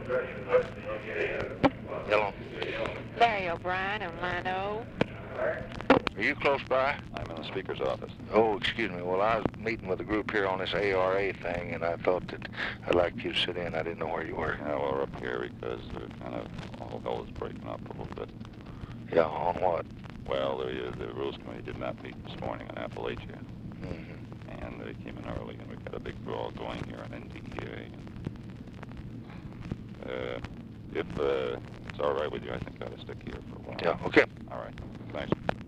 Hello. Larry O'Brien on line O. Are you close by? I'm in the speaker's office. Oh, excuse me. Well, I was meeting with a group here on this ARA thing, and I thought that I'd like you to sit in. I didn't know where you were. Yeah, well, we're up here because all hell is breaking up a little bit. Yeah, on what? Well, the Rules Committee did not meet this morning on Appalachia. Mm-hmm. And they came in early, and we've got a big brawl going here on NDEA. If it's all right with you, I think I ought to stick here for a while. Yeah, okay. All right. Thanks.